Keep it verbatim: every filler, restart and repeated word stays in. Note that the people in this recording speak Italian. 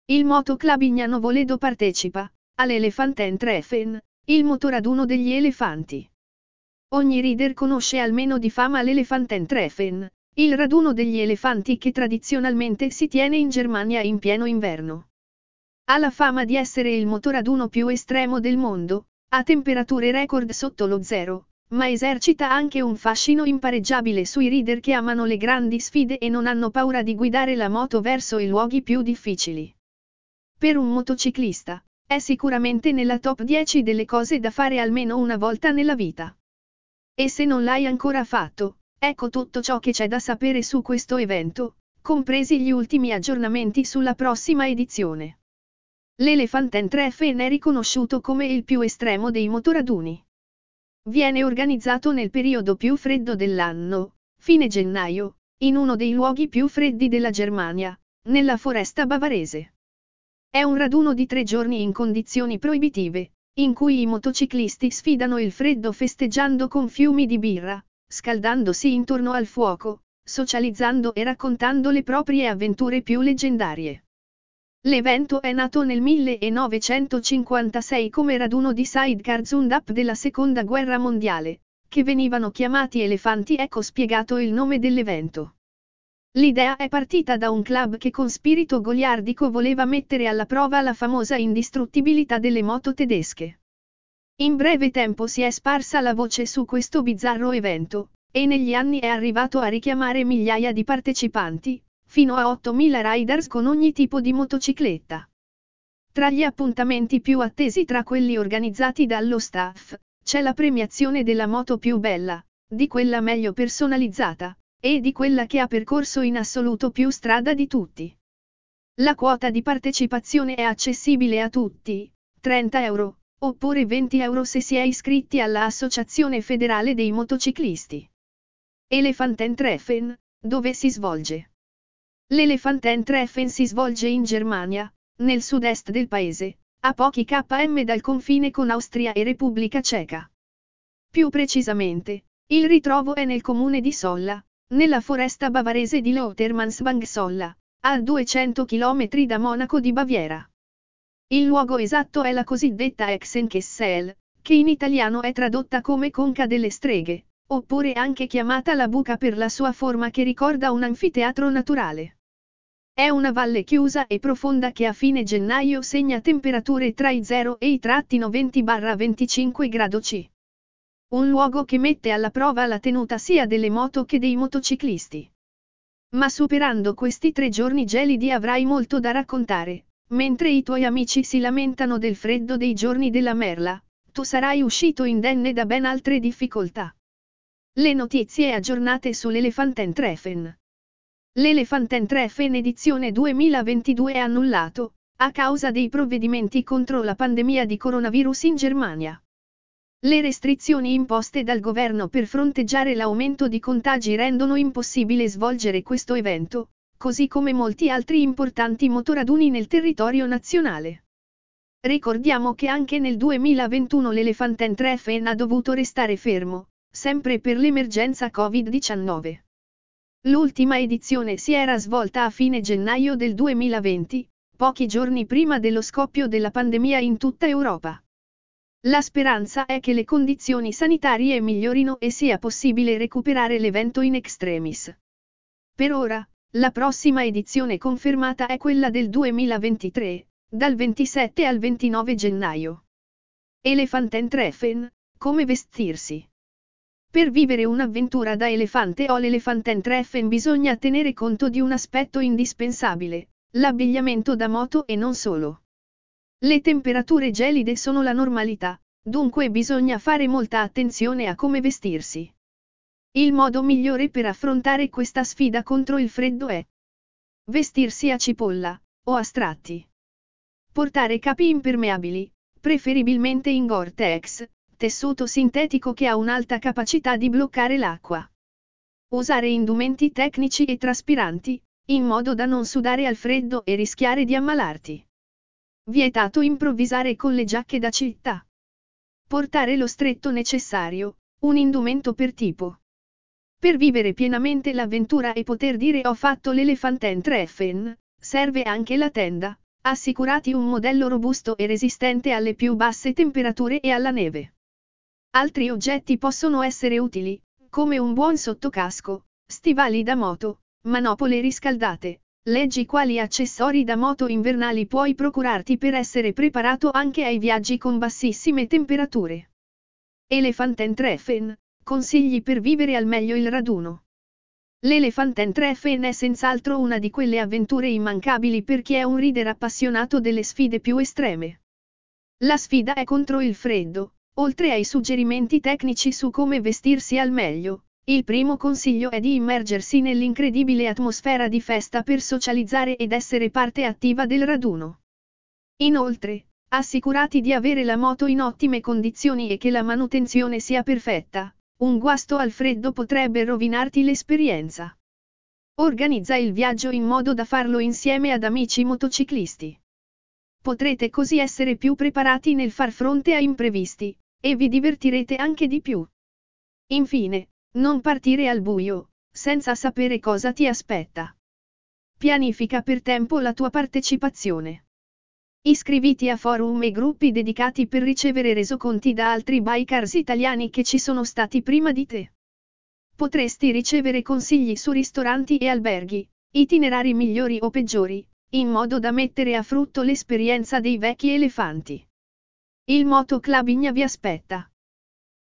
Il Moto Club Ignano Voledo partecipa all'Elefanten-Treffen, il motoraduno degli elefanti. Ogni rider conosce almeno di fama l'Elefanten-Treffen, il raduno degli elefanti che tradizionalmente si tiene in Germania in pieno inverno. Ha la fama di essere il motoraduno più estremo del mondo, a temperature record sotto lo zero, ma esercita anche un fascino impareggiabile sui rider che amano le grandi sfide e non hanno paura di guidare la moto verso i luoghi più difficili. Per un motociclista, è sicuramente nella top dieci delle cose da fare almeno una volta nella vita. E se non l'hai ancora fatto, ecco tutto ciò che c'è da sapere su questo evento, compresi gli ultimi aggiornamenti sulla prossima edizione. L'Elefanten-Treffen è riconosciuto come il più estremo dei motoraduni. Viene organizzato nel periodo più freddo dell'anno, fine gennaio, in uno dei luoghi più freddi della Germania, nella foresta bavarese. È un raduno di tre giorni in condizioni proibitive, in cui i motociclisti sfidano il freddo festeggiando con fiumi di birra, scaldandosi intorno al fuoco, socializzando e raccontando le proprie avventure più leggendarie. L'evento è nato nel millenovecentocinquantasei come raduno di sidecar Zund-Up della Seconda Guerra Mondiale, che venivano chiamati elefanti. Ecco spiegato il nome dell'evento. L'idea è partita da un club che con spirito goliardico voleva mettere alla prova la famosa indistruttibilità delle moto tedesche. In breve tempo si è sparsa la voce su questo bizzarro evento, e negli anni è arrivato a richiamare migliaia di partecipanti, fino a ottomila riders con ogni tipo di motocicletta. Tra gli appuntamenti più attesi tra quelli organizzati dallo staff, c'è la premiazione della moto più bella, di quella meglio personalizzata, e di quella che ha percorso in assoluto più strada di tutti. La quota di partecipazione è accessibile a tutti, trenta euro, oppure venti euro se si è iscritti alla Associazione Federale dei Motociclisti. Elefanten-Treffen, dove si svolge? L'Elefanten-Treffen si svolge in Germania, nel sud-est del paese, a pochi chilometri dal confine con Austria e Repubblica Ceca. Più precisamente, il ritrovo è nel comune di Solla, nella foresta bavarese di Lautermansbach-Solla, a duecento chilometri da Monaco di Baviera. Il luogo esatto è la cosiddetta Hexenkessel, che in italiano è tradotta come Conca delle Streghe, oppure anche chiamata la Buca per la sua forma che ricorda un anfiteatro naturale. È una valle chiusa e profonda che a fine gennaio segna temperature tra i zero e i venti venticinque gradi C. Un luogo che mette alla prova la tenuta sia delle moto che dei motociclisti. Ma superando questi tre giorni gelidi avrai molto da raccontare, mentre i tuoi amici si lamentano del freddo dei giorni della merla, tu sarai uscito indenne da ben altre difficoltà. Le notizie aggiornate sull'Elefanten-Treffen. L'Elefanten-Treffen edizione duemilaventidue è annullato, a causa dei provvedimenti contro la pandemia di coronavirus in Germania. Le restrizioni imposte dal governo per fronteggiare l'aumento di contagi rendono impossibile svolgere questo evento, così come molti altri importanti motoraduni nel territorio nazionale. Ricordiamo che anche nel duemilaventuno l'Elefanten-Treffen ha dovuto restare fermo, sempre per l'emergenza covid diciannove. L'ultima edizione si era svolta a fine gennaio del duemilaventi, pochi giorni prima dello scoppio della pandemia in tutta Europa. La speranza è che le condizioni sanitarie migliorino e sia possibile recuperare l'evento in extremis. Per ora, la prossima edizione confermata è quella del duemilaventitré, dal ventisette al ventinove gennaio. Elefanten-Treffen, come vestirsi? Per vivere un'avventura da elefante o l'Elefanten-Treffen bisogna tenere conto di un aspetto indispensabile, l'abbigliamento da moto e non solo. Le temperature gelide sono la normalità, dunque bisogna fare molta attenzione a come vestirsi. Il modo migliore per affrontare questa sfida contro il freddo è vestirsi a cipolla, o a stratti. Portare capi impermeabili, preferibilmente in Gore-Tex, tessuto sintetico che ha un'alta capacità di bloccare l'acqua. Usare indumenti tecnici e traspiranti, in modo da non sudare al freddo e rischiare di ammalarti. Vietato improvvisare con le giacche da città. Portare lo stretto necessario, un indumento per tipo. Per vivere pienamente l'avventura e poter dire ho fatto l'Elefanten-Treffen, serve anche la tenda, Assicurati un modello robusto e resistente alle più basse temperature e alla neve. Altri oggetti possono essere utili, come un buon sottocasco, stivali da moto, manopole riscaldate, leggi quali accessori da moto invernali puoi procurarti per essere preparato anche ai viaggi con bassissime temperature. Elefantentreffen, consigli per vivere al meglio il raduno. L'Elefantentreffen è senz'altro una di quelle avventure immancabili per chi è un rider appassionato delle sfide più estreme. La sfida è contro il freddo, oltre ai suggerimenti tecnici su come vestirsi al meglio. Il primo consiglio è di immergersi nell'incredibile atmosfera di festa per socializzare ed essere parte attiva del raduno. Inoltre, assicurati di avere la moto in ottime condizioni e che la manutenzione sia perfetta, un guasto al freddo potrebbe rovinarti l'esperienza. Organizza il viaggio in modo da farlo insieme ad amici motociclisti. Potrete così essere più preparati nel far fronte a imprevisti, e vi divertirete anche di più. Infine, non partire al buio, senza sapere cosa ti aspetta. Pianifica per tempo la tua partecipazione. Iscriviti a forum e gruppi dedicati per ricevere resoconti da altri bikers italiani che ci sono stati prima di te. Potresti ricevere consigli su ristoranti e alberghi, itinerari migliori o peggiori, in modo da mettere a frutto l'esperienza dei vecchi elefanti. Il Moto Club Igna vi aspetta.